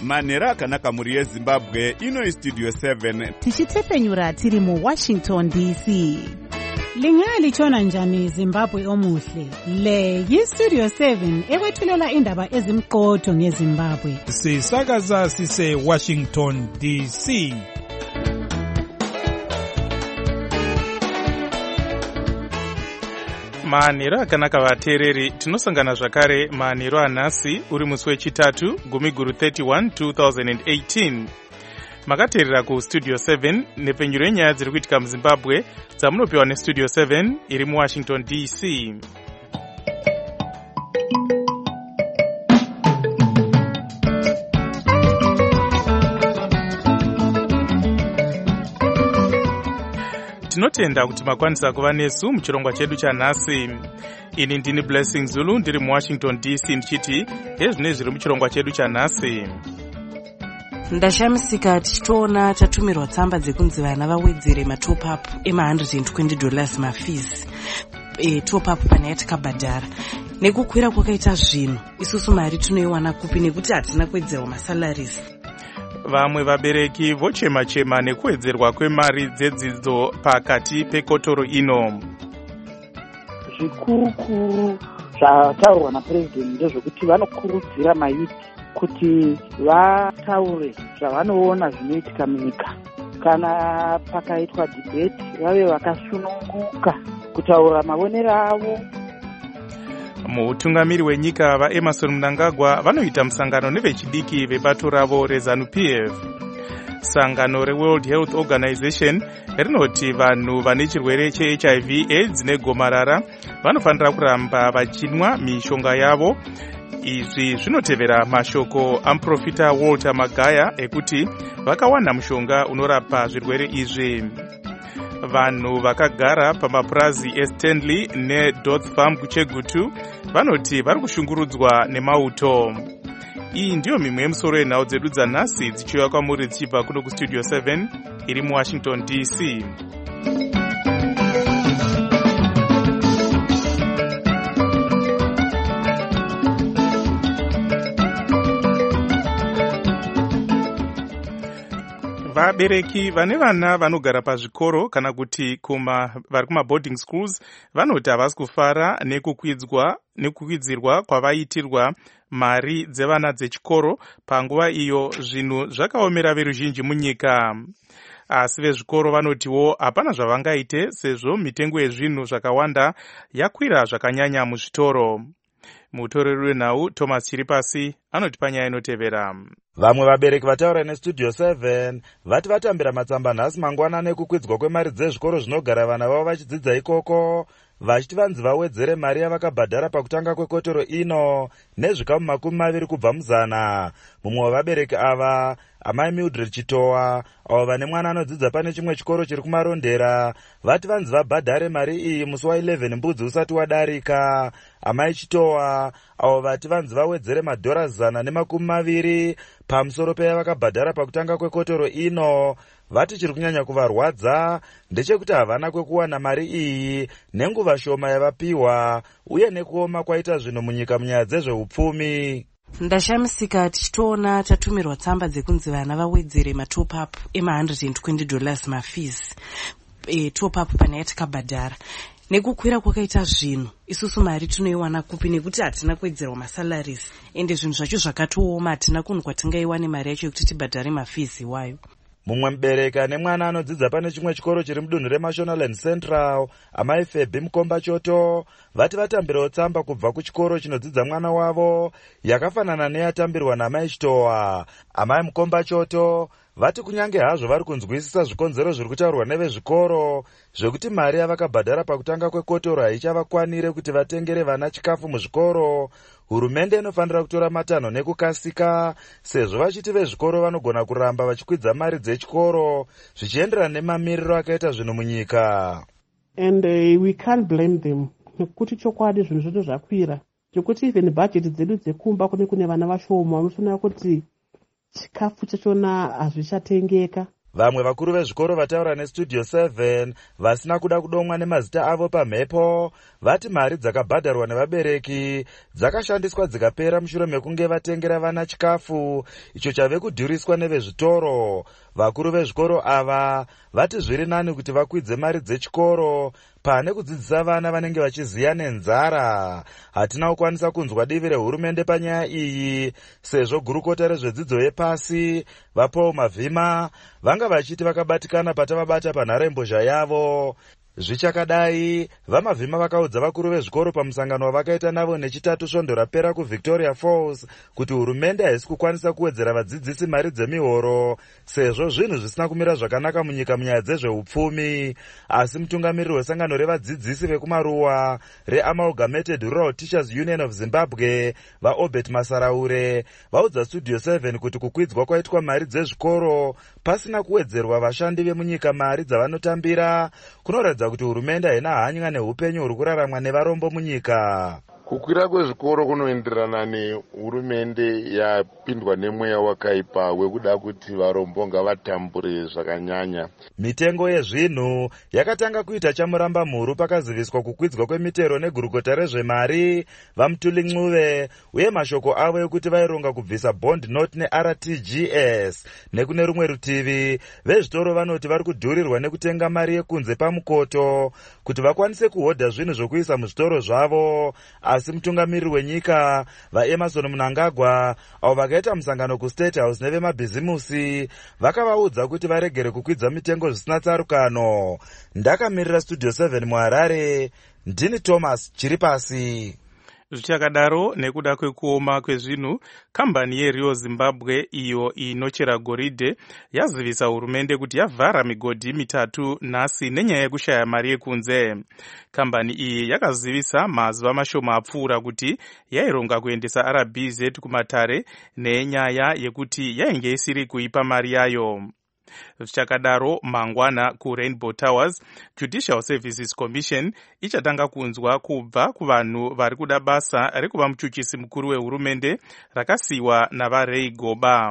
manhero akanaka mhuri yezimbabwe. Ino Studio 7 tichitepenyura tiri muWashington DC. Lingalitshona njani Zimbabwe omuhle? Le yiStudio 7 ekwethulela indaba ezimqotho ngeZimbabwe. Sisakaza sise Washington DC. Manhero akanaka vateereri, tinosangana zvakare manhero anhasi uri musi wechitatu gumiguru 31 2018. Makateerera kuStudio 7 nepenyuro yenyaya dziri kuitika muZimbabwe dzamunopiwa neStudio 7 iri muWashington DC. Tinotenda kuti makwanisa kuva nesu muchirongwa chedu chanhasi. Ini ndini Blessing Zulu ndiri muWashington DC ndichiti hezvine zviri muchirongwa chedu chanhasi. Ndashamisika tichitoona tatumirwa tsamba dzekunzi vana vawedzere matop up $120 mafees. Top up pana yatakabhadhara. Nekukwira kwakaita zvinhu, isusu mari tunoiwana kupi nekuti hatina kuwedzerwa masalaries. Vamwe vabereki vochema-chema nekuwedzerwa kwemari dzedzidzo pakati pekotoro ino. Zvikuru zvataurwa naPresident ndezvekuti vanokurudzira mayuthi kuti vataure zvavanoona zvinoitika munyika. Kana pakaitwa debate vave vakasununguka kutaura mavonero avo. Mutungamiri wenyika vaEmmerson Mnangagwa vanoita musangano nevechidiki vebato ravo reZANU-PF. Sangano reWorld Health Organization rinoti vanhu vane chirwere cheHIV AIDS negomarara vanofanira kuramba vachinwa mishonga yavo. Izvi zvinotevera mashoko amuprofita Walter Magaya ekuti vakawana mushonga unorapa zvirwere izvi. Vanhu vakagara pamapurazi eStanley neDotsfarm kuChegutu vanoti vari kushungurudzwa nemauto. Iyi ndiyo mimwe yemusoro yenhau dzedu dzanhasi dzichiuya kwamuri dzichibva kuno kuStudio 7 iri muWashington DC. Vabereki vane vana vanogara pazvikoro kana kuti vari kumaboarding schools vanoti havasi kufara nekukwidzirwa kwavaitirwa mari dzevana dzechikoro panguva iyo zvinhu zvakaomera veruzhinji munyika. Asi vezvikoro vanotiwo hapana zvavangaite sezvo mitengo yezvinhu zvakawanda yakwira zvakanyanya muzvitoro. Mutoreri wenhau Thomas Chiripasi anoti panyaya inotevera. Vamwe vabereki vataura neStudio 7 vati vatambira matsamba nhasi mangwana nekukwidzwa kwemari dzezvikoro zvinogara vana vavo vachidzidza ikoko, vachiti vanzi vawedzere mari yavakabhadhara pakutanga kwekotoro ino nezvikamu 20 kubva muzana. Mumwe wavabereki ava amai Mildred Chitowa avo vane mwana anodzidza pane chimwe chikoro chiri kumarondera vati vanzi vabhadhare mari iyi musi wa11 mbudzi usati wadarika. Amai Chitowa avo vati vanzi vawedzere $120 pamusoro peyavakabhadhara pakutanga kwekotoro ino vati chiri kunyanya kuvarwadza ndechekuti havana kwekuwana mari iyi nenguva shoma yavapiwa uye nekuoma kwaita zvinhu munyika munyaya dzezveupfumi. Ndashamisika tichitoona tatumirwa tsamba dzekunzi vana vawedzere matop up $120 mafees. Top up pana yatakabhadhara. Nekukwira kwakaita zvinhu, isusu mari tunoiwana kupi nekuti hatina kuwedzerwa masalaries. Ende zvinhu zvacho zvakatooma hatina kunhu kwatingaiwane mari yacho yekuti tibhadhare mafees iwayo. Mumwe mubereki ane mwana anodzidza pane chimwe chikoro chiri mudunhu reMashonaland Central, amai Febhi Mukomba Choto, vati vatambirawo tsamba kubva kuchikoro chinodzidza mwana wavo yakafanana neyatambirwa namai Chitowa. Amai Mukomba Choto vati kunyange hazvo vari kunzwisisa zvikonzero zviri kutaurwa nevezvikoro zvekuti mari yavakabhadhara pakutanga kwekotoro haichavakwanire kuti vatengere vana chikafu muzvikoro, hurumende inofanira kutora matanho nekukasika sezvo vachiti vezvikoro vanogona kuramba vachikwidza mari dzechikoro zvichienderana nemamiriro akaita zvinhu munyika. And we can't blame them. Nekuti chokwadi zvinhu zvoto zvakwira. Chekuti even budget dzedu dzekumba kune vana vashoma unoona kuti chikafu chachona hazvichatengeka. Vamwe vakuru vezvikoro vataura nestudio 7 vasina kuda kudomwa nemazita avo pamhepo vati mari dzakabhadharwa nevabereki dzakashandiswa dzikapera mushure mekunge vatengera vana chikafu icho chave kudhuriswa nevezvitoro. Vakuru vezvikoro ava vati zviri nani kuti vakwidze mari dzechikoro pane kudzidzisa vana vanenge vachiziya nenzara. Hatina kukwanisa kunzwa divi rehurumende panyaya iyi sezvo gurukota rezvedzidzo yepasi vaPaul Mavhima vanga vachiti vakabatikana patavabata panharembozha yavo. Zvichakadai, vaMavhima vakaudza vakuru vezvikoro pamusangano wavakaita navo nechitatu svondo rapera kuVictoria Falls kuti hurumende haisi kukwanisa kuwedzera vadzidzisi mari dzemihoro sezvo zvinhu zvisina kumira zvakanaka munyika munyaya dzezveupfumi. Asi mutungamiriri wesangano revadzidzisi vekumaruwa reAmalgamated Rural Teachers Union of Zimbabwe vaObert Masaraure vaudza Studio 7 kuti kukwidzwa kwaitwa mari dzezvikoro pasina kuwedzerwa vashandi vemunyika mari dzavanotambira kunoratidza kuti hurumende haina hanya neupenyu huri kuraramwa nevarombo munyika. Kukwira kwezvikoro kunoenderana nehurumende yapindwa nemweya wakaipa wekuda kuti varombo ngavatambure zvakanyanya. Mitengo yezvinhu yakatanga kuita chamuramba mhuru pakaziviswa kukwidzwa kwemitero negurukota rezvemari vaMutuli Ncube uye mashoko avo ekuti vaironga kubvisa bond note neRTGS. Nekune rumwe rutivi vezvitoro vanoti vari kudhurirwa nekutenga mari yekunze pamukoto kuti vakwanise kuhodha zvinhu zvokuisa muzvitoro zvavo. Asi mutungamiriri wenyika vaEmerson Mnangagwa avo vakaita musangano kuState House nevemabhizimusi vakavaudza kuti varegere kukwidza mitengo zvisina tsarukano. Ndakamirira Studio 7 muHarare, ndini Thomas Chiripasi. Zvichakadaro, nekuda kwekuoma kwezvinhu, kambani yeRio Zimbabwe iyo inochera goridhe yazivisa hurumende kuti yavhara migodhi mitatu nhasi nenyaya yekushaya mari yekunze. Kambani iyi yakazivisa mazuva mashoma apfuura kuti yaironga kuendesa RBZ kumatare nenyaya yekuti yainge isiri kuipa mari yayo. Zvichakadaro, mangwana kuRainbow Towers Judicial Services Commission ichatanga kunzwa kubva kuvanhu vari kuda basa rekuva muchuchisi mukuru wehurumende rakasiwa navaRay Goba.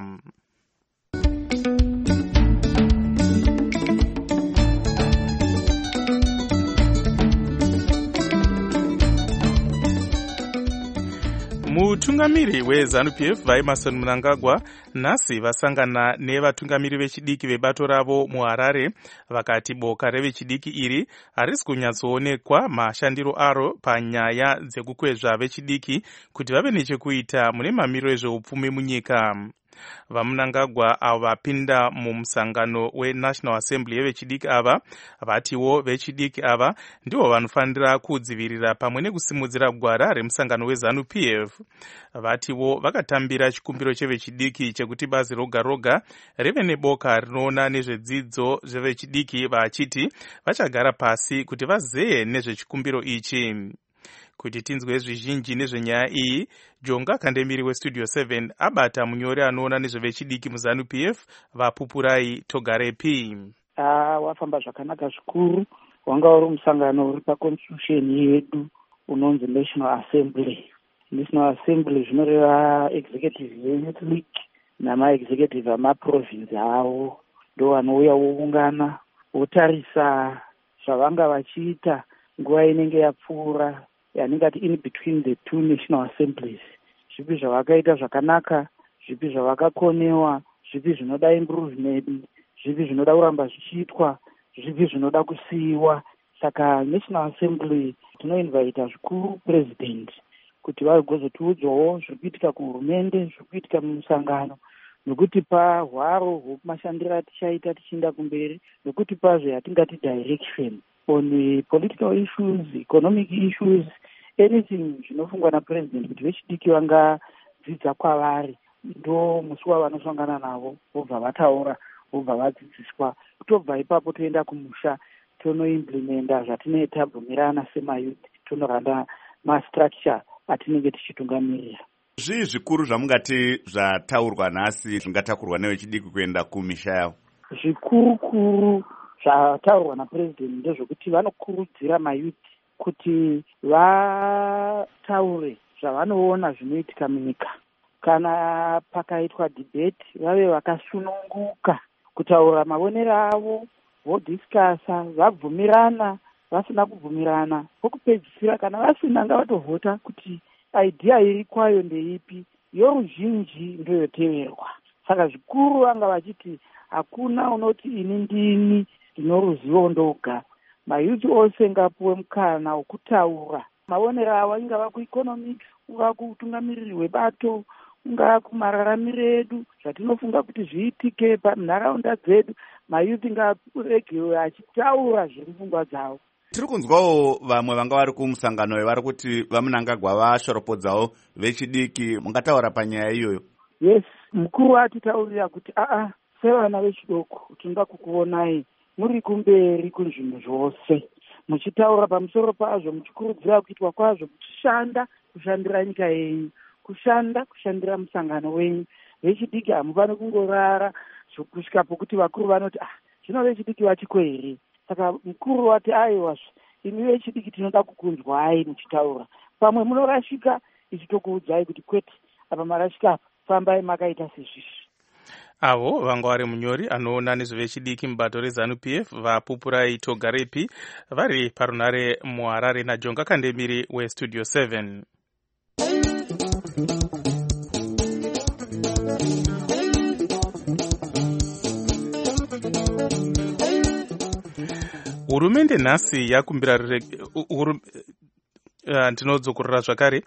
Mutungamiri weZANU-PF vaEmerson Mnangagwa nhasi vasangana nevatungamiri vechidiki vebato ravo muHarare vakati boka revechidiki iri harisi kunyatsoonekwa mashandiro aro panyaya dzekukwezva vechidiki kuti vave nechekuita mune mamiro ezveupfumi munyika. VaMnangagwa avo vapinda mumusangano weNational Assembly yevechidiki ava vatiwo vechidiki ava ndivo vanofanira kudzivirira pamwe nekusimudzira gwara remusangano weZANU-PF. Vatiwo vakatambira chikumbiro chevechidiki chekuti bazi roga roga rive neboka rinoona nezvedzidzo zvevechidiki vachiti vachagara pasi kuti vazeye nezvechikumbiro ichi. Kuti tinzwe zvizhinji nezvenyaya iyi, Jonga Kandemiri weStudio 7 abata munyori anoona nezvevechidiki muZANU-PF vaPupurai Togarepi. Wafamba zvakanaka zvikuru, wanga uri musangano uri paconstitution yedu unonzi National Assembly. National Assembly zvinoreva executive youth league nama-executive amaprovince avo ndo vanouya voungana votarisa zvavanga vachiita nguva inenge yapfuura yaningati in between the two national assemblies. Zvipi zvavakaita zvakanaka, zvipi zvavakakonewa, zvipi zvinoda improvement, zvipi zvinoda kuramba zvichiitwa, zvipi zvinoda kusiiwa. Saka National Assembly tinoinvita zvikuru president kuti vagozotiudzawo zviri kuitika kuhurumende, zviri kuitika mumusangano, nokutipa hwaro hwemashandiro atichaita tichienda kumberi, nokutipazve yatingati direction on political issues, economic issues, anything zvinofungwa napresident kuti vechidiki vangadzidza kwavari. Ndo musi wavanosangana navo vobva vataura, vobva vadzidziswa. Kutobva ipapo toenda kumusha tonoimplementa zvatinetebvumirana semayuth, tonoranda mastructure atinenge tichitungamirira. Zvii zvikuru zvamungati zvataurwa nhasi zvingatakurwa nevechidiki kuenda kumisha yavo? Zvikuru zvataurwa napresident ndezvekuti vanokurudzira mayuth kuti vataure zvavanoona zvinoitika munyika. Kana pakaitwa debate vave vakasununguka kutaura mavonero avo, vodhiskasa, vabvumirana, vasina kubvumirana, pokupedzisira kana vasina ngavatovhota kuti idea iri kwayo ndeipi, yoruzhinji ndoyoteverwa. Saka zvikuru vanga vachiti hakuna unoti ini ndini ndinoruzivo ndoga. Mayuthi ose ngapuwe mukana wokutaura mavonero avo, ingava kueconomics, ungava kutungamiriri webato, ungava kumararamiro edu, zvatinofunga kuti zviitike panharaunda dzedu. Mayuthi ngaregewe achitaura zviri pfungwa dzavo. Tiri kunzwawo vamwe vanga vari kumusangano vari kuti vaMnangagwa vashoropodzawo vechidiki, mungataura panyaya iyoyo? Yes, mukuru atitaurira kuti sevana vechidoko tinoda kukuonai muri kumberi kunzvimbo zvose, muchitaura pamusoro pazvo, muchikurudzira kuitwa kwazvo, muchishanda kushandira nyika yenyu, kushandira musangano wenyu. Vechidiki hamufani kungorara kusvika pokuti vakuru vanoti zvino vechidiki vachiko here. Saka mukuru wati aiwa, imi vechidiki tinoda kukunzwai muchitaura. Pamwe munorashika, ichitokuudzai kuti kwete, apa marashika apa, fambai makaita sezvizvi. Avo vanga vari munyori anoona nezvevechidiki mubato reZANU-PF vaPupurai Togarepi vari parunare muHarare naJonga Kandemiri weStudio 7. Hurumende nhasi yakumbira ndinodzokorera zvakare.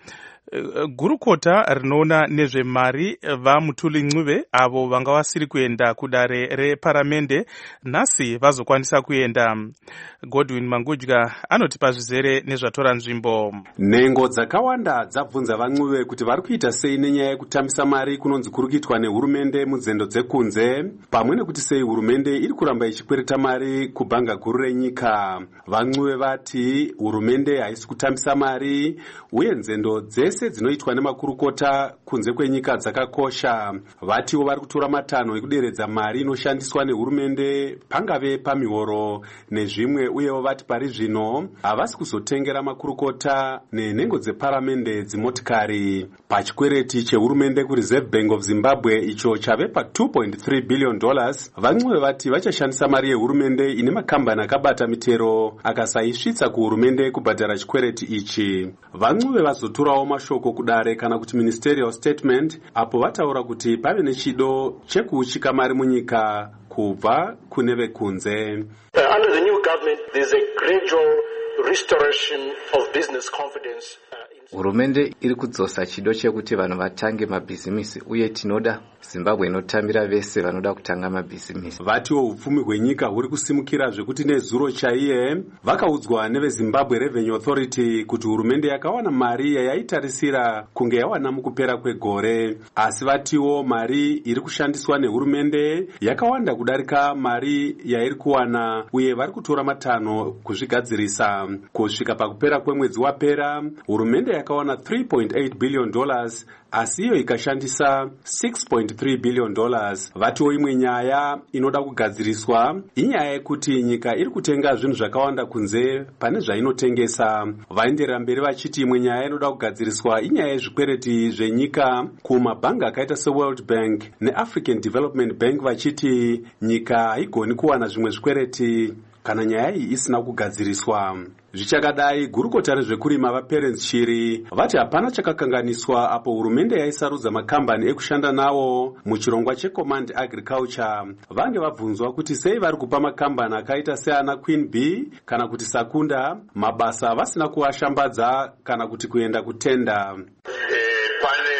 Gurukota rinoona nezvemari vaMutuli Ncube avo vanga vasiri kuenda kudare reparamende nhasi vazokwanisa kuenda. Godwin Mangudya anotipa zvizere nezvatora nzvimbo. Nhengo dzakawanda dzabvunza vaNcube kuti vari kuita sei nenyaya yekutambisa mari kunonzi kuri kuitwa nehurumende munzendo dzekunze, pamwe nekuti sei hurumende iri kuramba ichikwereta mari kubhanga guru renyika. VaNcube vati hurumende haisi kutambisa mari uye nzendo dzese dzinoitwa nemakurukota kunze kwenyika dzakakosha. Vatiwo vari kutora matanho ekuderedza mari inoshandiswa nehurumende pangave pamihoro nezvimwe, uyewo vati pari zvino havasi kuzotengera makurukota nenhengo dzeparamende dzimotikari. Pachikwereti chehurumende kuReserve Bank of Zimbabwe icho chave pa$2.3 billion, vaNcube vati vachashandisa mari yehurumende ine makambani akabata mitero akasaisvitsa kuhurumende kubhadhara chikwereti ichi. VaNcube vazotorawo mashoko kudare kana kuti ministerial statement, apo vataura kuti pave nechido chekuuchika mari munyika kubva kune vekunze. Under the new government there is a gradual restoration of business confidence. Hurumende iri kudzosa chido chekuti vanhu vatange mabhizimisi, uye tinoda Zimbabwe inotambira vese vanoda kutanga mabhizimisi. Vatiwo upfumi hwenyika huri kusimukira zvekuti nezuro chaiye vakaudzwa neveZimbabwe Revenue Authority kuti hurumende yakawana mari yayaitarisira kunge yawana mukupera kwegore, asi vatiwo mari iri kushandiswa nehurumende yakawanda kudarika mari yairi kuwana, uye vari kutora matanho kuzvigadzirisa. Kusvika pakupera kwemwedzi wapera, hurumende yakawana $3.8 billion, asi iyo ikashandisa $6.3 billion. Vatiwo imwe nyaya inoda kugadziriswa inyaya yekuti nyika iri kutenga zvinhu zvakawanda kunze pane zvainotengesa. Vaenderera mberi vachiti imwe nyaya inoda kugadziriswa inyaya yezvikwereti zvenyika kumabhanga akaita seWorld Bank neAfrican Development Bank, vachiti nyika haigoni kuwana zvimwe zvikwereti kana nyaya iyi isina kugadziriswa. Zvichakadai, gurukota rezvekurima vaPerence Shiri vati hapana chakakanganiswa apo hurumende yaisarudza makambani ekushanda nawo muchirongwa cheCommand Agriculture. Vange vabvunzwa kuti sei vari kupa makambani akaita seana Queen Bee kana kuti Sakunda mabasa vasina kuashambadza kana kuti kuenda kutenda. Pane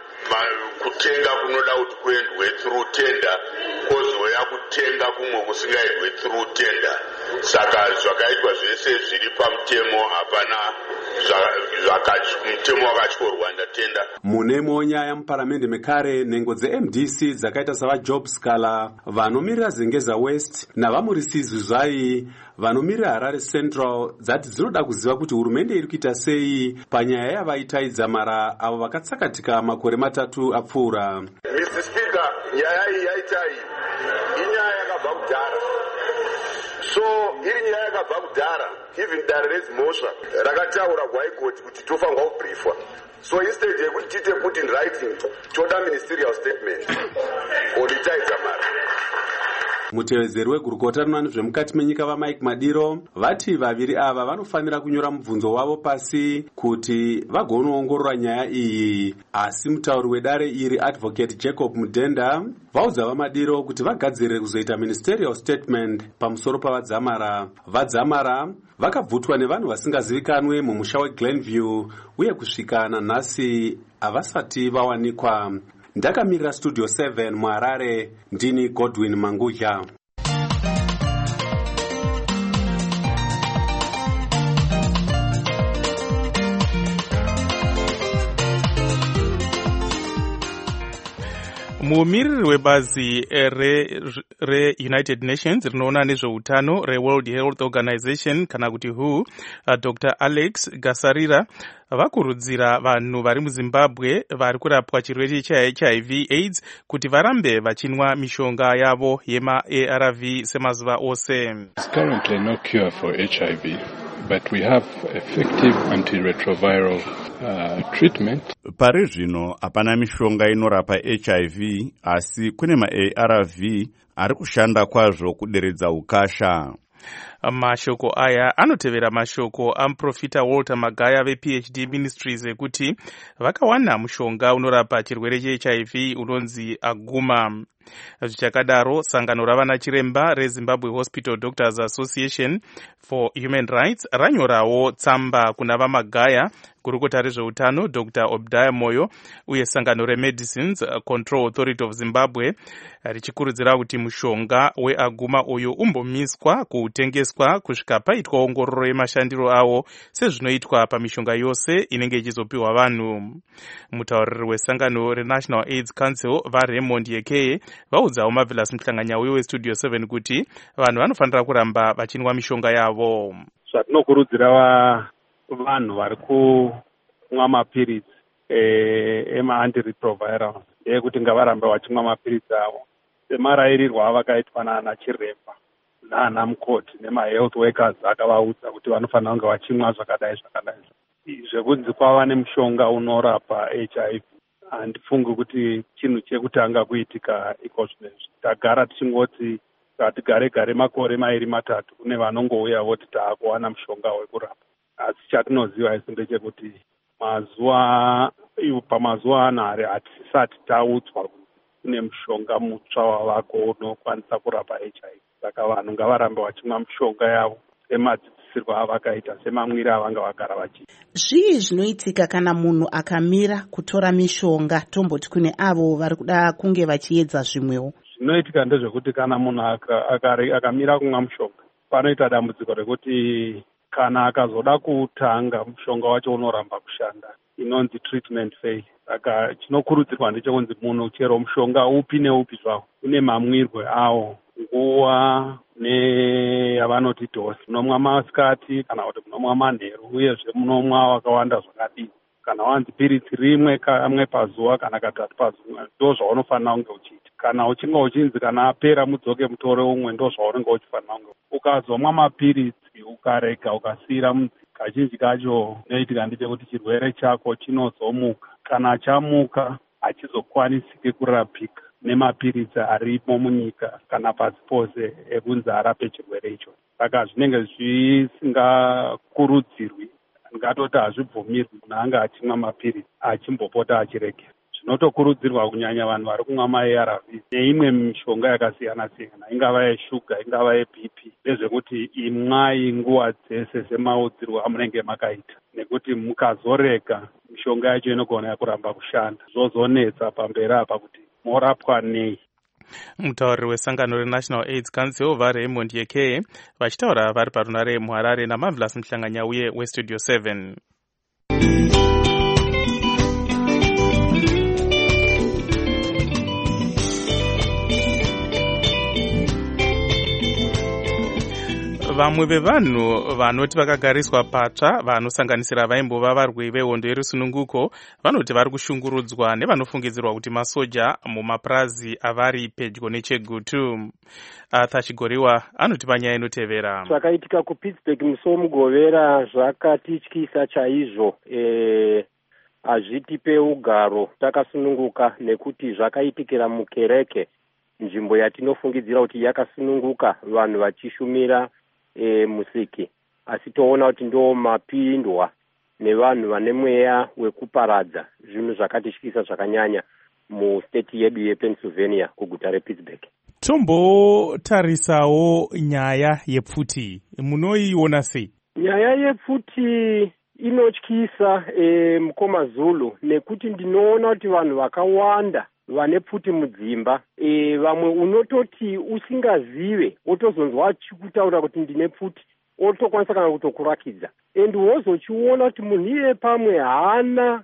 kutenga kunoda kuti kuendwe through tender, kozoya kutenga kumwe kusingaendwe through tender. Saka zvakaitwa zvese zviri pamutemo, hapana mutemo wakatyorwa ndatenda. Munemo nyaya muparamende mekare, nhengo dzeMDC dzakaita savaJob Scala vanomirira Zengeza West navaMurisizi Zai vanomirira Harare Central dzati dzinoda kuziva kuti hurumende iri kuita sei panyaya yavaitaidza mara avo vakatsakatika makore 3 apfuura. Mr. Speaker, nyaya iyi yaitai inyaya yakabva kudhara. So iri nyaya yakabva kudhara, even dare rezimhosva rakataura kuHigh kuti tofanirwa kubriefwa. So instead yekuti tite put in writing, toda ministerial statement. Oditaidza mara. Mutevedzeri wegurukota rinoona nezvemukati menyika vaMike Madiro vati vaviri ava vanofanira kunyora mubvunzo wavo pasi kuti vagonoongorora nyaya iyi, asi mutauri wedare iri Advocate Jacob Mudenda vaudza vaMadiro kuti vagadzirire kuzoita ministerial statement pamusoro pavadzamara. Vadzamara vakabvutwa nevanhu vasingazivikanwe mumusha weGlenview uye kusvika nanhasi havasati vawanikwa. Ndakamirira Studio 7 muHarare, ndini Godwin Mangudya. Mumiriri webazi re-United Nations rinoona nezveutano re-World Health Organization kana kuti WHO, Dr. Alex Gasarira vakurudzira vanhu vari muZimbabwe vari kurapwa chirwere cheHIV AIDS kuti varambe vachinwa mishonga yavo yema-ARV semazuva ose. There's currently no cure for HIV, but we have effective antiretroviral treatment. Pari zvino hapana mishonga inorapa HIV, asi kune ma-ARV ari kushanda kwazvo kuderedza ukasha. Mashoko aya anotevera mashoko amuprofita Walter Magaya vePhD Ministries ekuti vakawana mushonga unorapa chirwere cheHIV unonzi Aguma. Zvichakadaro, sangano ravana chiremba reZimbabwe Hospital Doctors Association for Human Rights ranyorawo tsamba kuna vaMagaya, gurukota rezveutano Dr. Obadiah Moyo uye sangano reMedicines Control Authority of Zimbabwe richikurudzira kuti mushonga weAguma uyu umbomiswa kutengeswa kusvika paitwa ongororo yemashandiro awo sezvinoitwa pamishonga yose inenge ichizopiwa vanhu. Mutauriri wesangano reNational AIDS Council vaRaymond Yekeye vaudzawo Marvelous Mhlanganyauye weStudio 7 kuti vanhu vanofanira kuramba vachinwa mishonga yavo. Zvatinokurudzira vanhu vari kumwa mapiritsi ema-antiretroviral ekuti ngavarambe vachimwa mapiritsi avo semarayirirwa avakaitwa naana chiremba naana mukoti nema-health workers akavaudza kuti vanofanira kunge vachimwa zvakadai. Zvekunzi kwava nemushonga unorapa HIV handifungi kuti chinhu chekutanga kuitika iko zvinezvi. Tagara tichingoti tigare makore 2-3 kune vanongouya voti taakuwana mushonga wekurapa. Asi chatinoziva isi ndechekuti pamazuva anhare hatisati taudzwa kune mushonga mutsva wavako unokwanisa kurapa HIV. Saka vanhu ngavarambe vachimwa mushonga yavo semadzidzisirwo avakaita, semamwire avanga vagara vachiita. Zvii zvinoitika kana munhu akamira kutora mishonga, tomboti kune avo vari kuda kunge vachiedza zvimwewo? Zvinoitika ndezvekuti kana munhu akamira kumwa mushonga, panoita dambudziko rekuti kana akazoda kutanga mushonga wacho unoramba kushanda, inonzi treatment failure. Saka chinokurudzirwa ndechekunzi munhu chero mushonga upi neupi zvawo une mamwirwe awo, nguva neyavanoti dose. Munomwa masikati kana kuti munomwa manheru, uyezve munomwa wakawanda zvakadii. Kana wanzi piritsi rimwe kamwe pazuva kana katatu pazuva, ndo zvaunofanira kunge uchiita. Kana uchinge uchinzi kana apera mudzoke mutore umwe, ndo zvaunenge uchifanira kunge. Ukazomwa mapiritsi ukarega ukasiyira mudzika, kazhinji kacho inoitika ndechekuti chirwere chako chinozomuka. Kana chamuka hachizokwanisiki kurapika nemapiritsi arimo munyika kana pasi pose ekunzi arape chirwere icho. Saka zvinenge zvisingakurudzirwi, ngatoti hazvibvumirwi munhu anga achimwa mapiritsi achimbopota achiregera. Zvinotokurudzirwa kunyanya vanhu vari kumwa ma-ARV neimwe mishonga yakasiyana-siyana, ingava yeshuga, ingava yeBP, ndezvekuti imwai nguva dzese semaudzirwo amunenge makaita, nekuti mukazorega mishonga yacho inogona kuramba kushanda, zvozonetsa pamberi apa kuti morapwa nei. Mutauriri wesangano reNational AIDS Council vaRaymond Yekeye vachitaura vari parunare muHarare naMarvelous Mhlanganyauye weStudio 7. Vamwe vevanhu vanoti vakagariswa patsva vanosanganisira vaimbova varwi vehondo yerusununguko vanoti vari kushungurudzwa nevanofungidzirwa kuti masoja mumapurazi avari pedyo neChegutu. Arthur Chigoriwa anoti panyaya inotevera. Zvakaitika kuPittsburgh musi womugovera zvakatityisa chaizvo. Hazvitipe ugaro takasununguka nekuti zvakaitikira mukereke nzvimbo yatinofungidzira kuti yakasununguka vanhu vachishumira musiki, asi toona kuti ndo mapindwa nevanhu vane mweya wekuparadza zvinhu zvakatityisa zvakanyanya mustate yedu yePennsylvania kuguta rePittsburgh. Tombotarisawo nyaya yepfuti, munoiona sei? Nyaya yepfuti inotyisa mukoma Zulu, nekuti ndinoona kuti vanhu vakawanda vane pfuti mudzimba, vamwe unototi usingazive wotozonzwa achikutaura kuti ndine pfuti, otokwanisa kana kutokurakidza, and wozochiona kuti munhu iye pamwe haana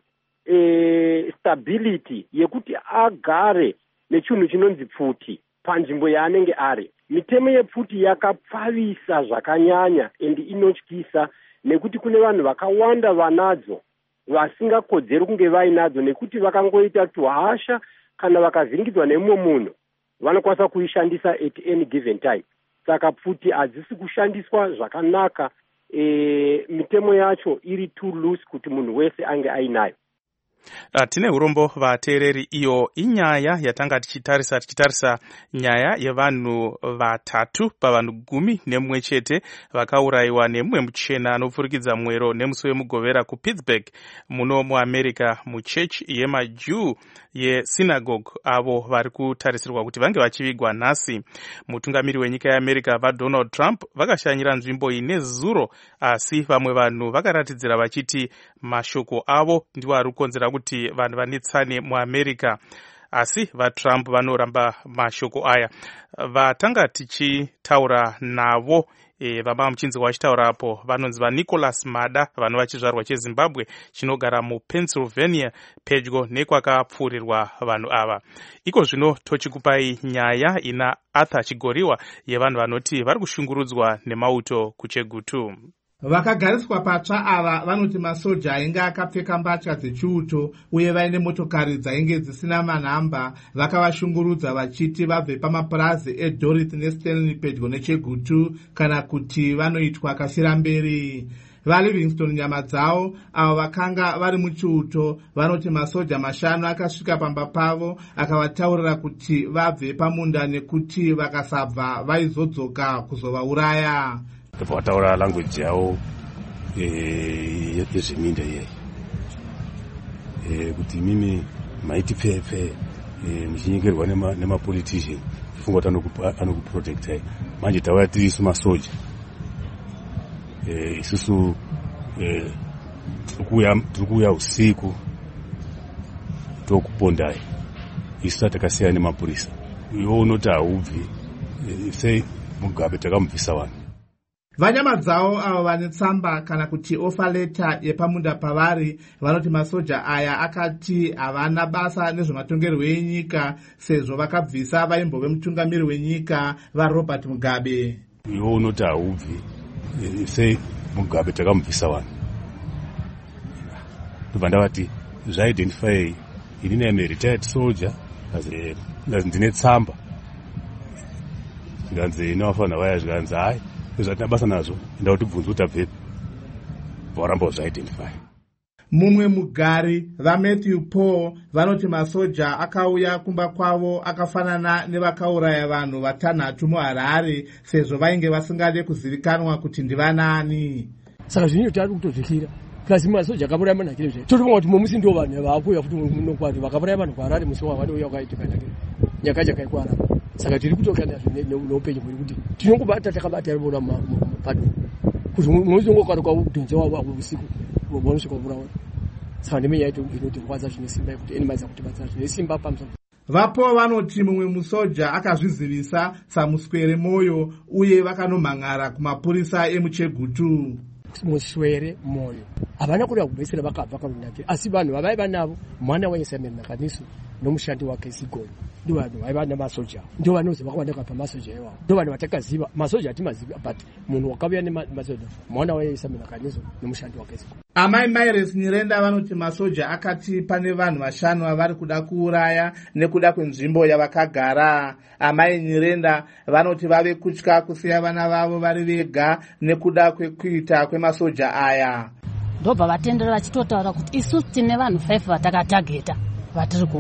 stability yekuti agare nechinhu chinonzi pfuti panzvimbo yaanenge ari. Mitemo yepfuti yakapfavisa zvakanyanya and inotyisa, nekuti kune vanhu vakawanda vanadzo vasingakodzeri kunge vainadzo, nekuti vakangoita tuhasha kana vakavhiringidzwa nemumwe munhu vanokwanisa kuishandisa at any given time. Saka pfuti hadzisi kushandiswa zvakanaka, mitemo yacho iri too loose kuti munhu wese ange ainayo. Tine urombo vateereri, iyo inyaya yatanga tichitarisa nyaya yevanhu vatatu pavanhu 11 chete vakaurayiwa nemumwe muchena anopfurikidza mwero nemusi wemugovera kuPittsburgh muno muAmerica muchechi yemaJew yesynagogue, avo vari kutarisirwa kuti vange vachivigwa nhasi. Mutungamiri wenyika yeAmerica vaDonald Trump vakashanyira nzvimbo iyi nezuro, asi vamwe vanhu vakaratidzira vachiti mashoko avo ndiwo ari kukonzera kuti vanhu vanetsane muAmerica, asi vaTrump vanoramba mashoko aya. Vatanga tichitaura navo vama muchinzi wachitaurapo vanonzi vaNicholas Mada, vanhu vachizvarwa cheZimbabwe chinogara muPennsylvania pedyo nekwakapfuurirwa vanhu ava. Iko zvino tochikupai nyaya ina Arthur Chigoriwa yevanhu vanoti vari kushungurudzwa nemauto kuChegutu. Vakagariswa patsva ava vanoti masoja ainge akapfeka mbatya dzechiuto uye vaine motokari dzainge dzisina manhamba vakavashungurudza vachiti vabve pamapurazi eDorith neStanley pedyo neChegutu kana kuti vanoitwa kashiramberi. VaLivingston nyama dzavo avo vakanga vari muchiuto vanoti masoja 5 akasvika pamba pavo akavataurira kuti vabve pamunda nekuti vakasabva vaizodzoka kuzovauraya. Vataura language yavo yezveminda iyeyi, kuti mimi maiti pfepfe muchinyengerwa nemapolitician funga kuti anokuprotectai. Manje tauya tiri isu masoja, isusu tiri kuuya usiku tokupondai, isu takasiyana nemapurisa. Iwo unoti haubvi, sei Mugabe takamubvisa vanhu. Vanyama dzavo avo vane tsamba kana kuti ofa leta yepamunda pavari vanoti masoja aya akati havana basa nezvematongerwo enyika sezvo vakabvisa vaimbove mutungamiri wenyika vaRobert Mugabe. Iwo unoti haubvi, sei Mugabe takamubvisa vanhu. Ndobva ndavati zvaidentify inini am a retired soldier, ndine tsamba, zvikanzi inovafanira vaya, zvikanzi hai zvatina basa nazvo, enda kuti bvunzi kuti abvepi, varamba kuzviidentify. Mumwe mugari vaMatthew Paul vanoti masoja akauya kumba kwavo akafanana nevakauraya vanhu 6 muHarare sezvo vainge vasingade kuzivikanwa kuti ndivanani. Saka zvinhu tari kutozvikira kasi masoja akauraya vanhu akire zvee toti kuti musi ndo vanhu vakuya kuti munokwati vakauraya vanhu kuHarare musi wavanoya wakaitika nakire nyaka chakaikwana. Saka tiri kutokana neupenyu hwedu kuti tinongobata takabata rivona mupato kuti muzongokwana kwaudhonza wavo usiku vanosvika kuraona. Saka ndimenya yaito inotirwadza zvine simba yekuti animals akutibatsira zvine simba pamusoro. Vapo vanoti mumwe musoja akazvizivisa samuswere moyo uye vakanomhan'ara kumapurisa emuChegutu. Muswere moyo havana kuda kubvesera vakabva karunakira, asi vanhu vavaiva navo mwana waEsamuel Nakanisu nomushandi wake Zigoni ndo vanhu vaiva namasoja, ndo vanoziva kwanda kubva masoja iwawo, ndo vanhu vatakaziva. Masoja hatimazivi, but munhu wakauya nemasoja mwana waEsamuel Nakanisu nomushandi wake Zigoni. Amai Myres Nyirenda vanoti masoja akati pane vanhu 5 vavari kuda kuuraya nekuda kwenzvimbo yavakagara. Amai Nyirenda vanoti vave kutya kusiya vana vavo vari vega nekuda kwekuita kwemasoja aya. Ndobva vatendera vachitotaura kuti isu tine vanhu 5 vatakatageta vatiri kuda,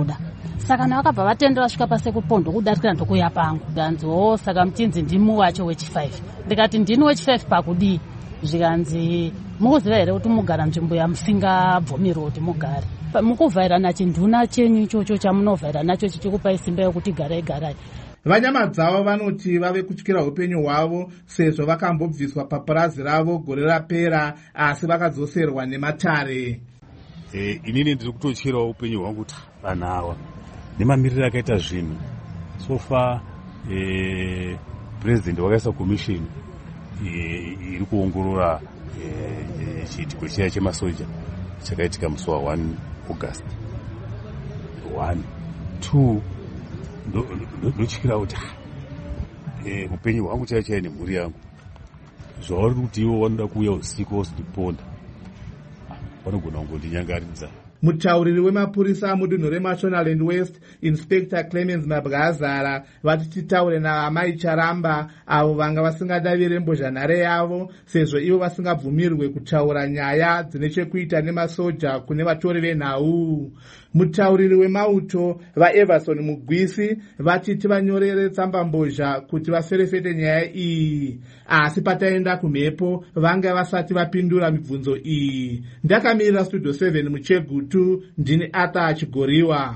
saka navakabva vatendera svika pasekupondo kudarikira ndokuya pangu ndanziwo saka muchinzi ndimi wacho wechi5 ndikati ndini wechi5 pakudii zvikanzi mukuziva here kuti mugara nzvimbo yamusingabvumirwa kuti mugare mukuvhairana chinduna chenyu ichocho chamunovhaira nacho chichikupai simba yokuti garai. vanyama dzavo vanoti vave kutyira upenyu hwavo sezvo vakambobviswa papurazi ravo gore rapera asi vakadzoserwa nematare. Inini ndiri kutotyirawo upenyu hwangu kuti vanhu ava nemamiriro akaita zvinhu sofa president wakaisa komishini iri kuongorora chiitiko chiya chemasoja chakaitika musi wa 1 August 1 2 ndotyira kuti upenyu hwangu chaichai nemhuri yangu zvauri kuti ivo vanoda kuuya usiku vosiponda vanogona kungondinyangaridza. Mutauriri wemapurisa mudunhu reMashonaland West Inspector Clemens Mabwazara vati titaure naamai Charamba avo vanga vasingadavire mbozhanhare yavo sezvo ivo vasingabvumirwe kutaura nyaya dzine chekuita nemasoja kune vatori venhau. Mutauriri wemauto vaEverson Mugwisi vati tivanyorere tsamba mbozha kuti vaferefete nyaya iyi asi pataenda kumhepo vanga vasati vapindura mibvunzo iyi. Ndakamirira Studio 7 muChegutu ndini Ata Chigoriwa.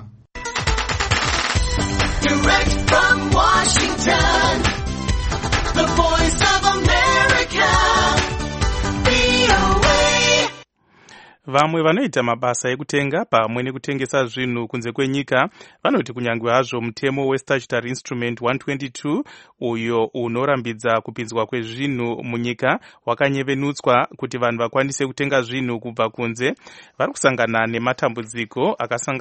Direct from Washington, the voice of America, VOA. Vamwe vanoita mabasa ekutenga pamwe nekutengesa zvinhu kunze kwenyika vanoti kunyangwe hazvo mutemo weStatutory Instrument 122 uyo unorambidza kupinzwa kwezvinhu munyika wakanyevenutswa kuti vanhu vakwanise kutenga zvinhu kubva kunze, vari kusangana nematambudziko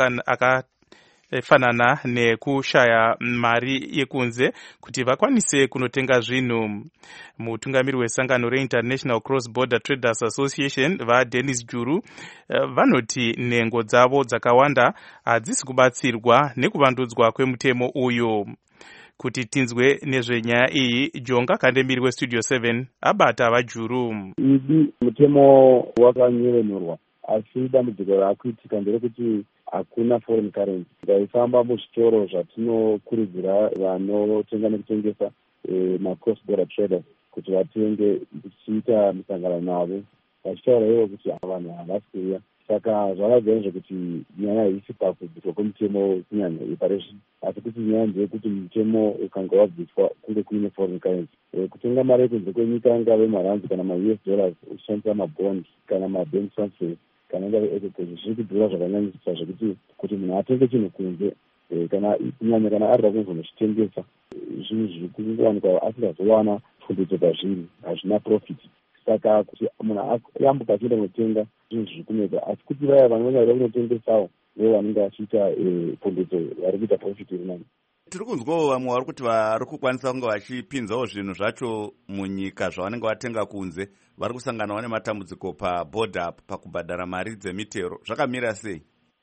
akafanana nekushaya mari yekunze kuti vakwanise kunotenga zvinhu. Mutungamiri wesangano reInternational Cross Border Traders Association vaDennis Juru vanoti nhengo dzavo dzakawanda hadzisi kubatsirwa nekuvandudzwa kwemutemo uyu. Kuti tinzwe nezvenyaya iyi, Jonga Kandemiri weStudio 7 abata vaJuru. Idi mutemo wakanyevenurwa asi dambudziko rakuitika nderekuti hakuna foreign currency. Ngaifamba muzvitoro zvatinokurudzira vanotenga nekutengesa ma-cross border traders kuti vatenge tichiita misangano navo vachitaura ivo kuti vanhu havasi kuuya. Saka zvakagara zvekuti nyaya haisi pakubviswa kwemutemo kunyanya reparation asi kuti nyaya ndeyekuti mutemo ukanga wabviswa kunge kuine foreign currency. Kutenga mari yekunze kwenyika ngave maranzi kana ma-US dollars uchishandisa mabond kana ma-bank transfers kana ngave equity zviri kudhura zvakanyanyisa zvekuti kuti munhu atenge chinhu kunze kana kunyanya kana arida kunzonochitengesa zvinhu zviri kuwanikwa asingazowana pfumbidzo pazvinhu hazvina profit. Saka kuti munhu yambuka achienda kunotenga zvinhu zviri kunetsa asi kuti vaya vanhu vanyarira kunotengesawo vo vanenge vachiita pfumbidzo vari kuita profit iri nani. Tiri kunzwawo vamwe vari kuti vari kukwanisa kunge vachipinzawo zvinhu zvacho munyika zvavanenge vatenga kunze vari kusanganawo nematambudziko pabhodha pakubhadhara mari dzemitero. Zvakamira sei?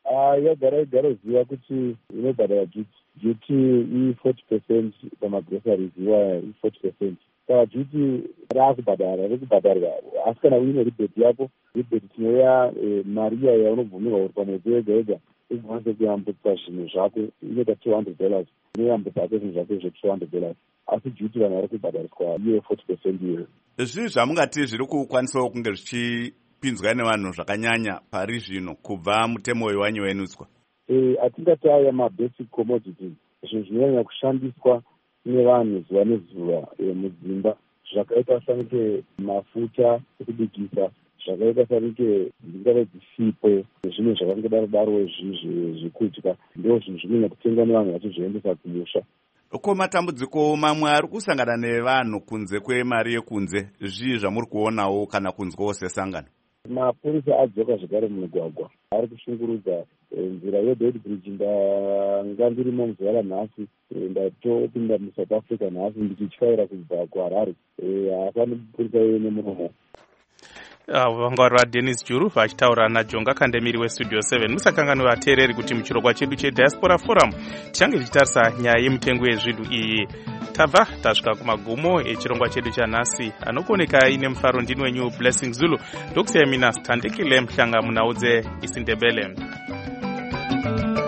Yagara uziva kuti inobhadhara duty i40% pamagroceries iwaya i40%. Saka duty rekubhadharwa asi kana uine rebate yako rebate tinoya mari iya yaunobvumirwa kuti pamwedzi wega wega ikwanise kuyambutsa zvinhu zvako inoita $200 inoyambutsa ake zvinhu zvake zve$200 asi duty vanhu vari kubhadhariswa iye 40% iyoyo. Zvii zvamungati zviri kukwanisawo kunge zvichipinzwa nevanhu zvakanyanya pari zvino kubva mutemo uyu wanyevenutswa? Atingataya mabasic commodities zvinhu zvinonyanya kushandiswa nevanhu zuva nezuva mudzimba zvakaita sanike mafuta ekubikisa zvakaita sanike dzingave dzisipo nezvimwe zvakangodaro zvekudya ndo zvinhu zvinonyanya kutenga nevanhu vachizviendesa kumusha. Ko matambudziko mamwe ari kusangana nevanhu kunze kwemari yekunze zvii zvamuri kuonawo kana kunzwawo sesangano? Mapurisa adzoka zvakare mumigwagwa ari kushungurudza nzira yeBed Bridge. Ndanga ndirimo muzuva ranhasi ndatopinda muSouth Africa nhasi ndichityaira kubva kuHarare. Hapana mupurisa nemunomo. Vanga vari vaDennis Juru vachitaura naJonga Kandemiri weStudio 7. Musakanganwe vateereri kuti muchirongwa chedu cheDiaspora Forum tichange tichitarisa nyaya yemitengo yezvinhu iyi. Tabva tasvika kumagumo echirongwa chedu chanhasi. Anokuoneka ine mufaro ndini wenyu Blessing Zulu. Ndokusiyamina Tandekile Mhlanga munaudze isiNdebele.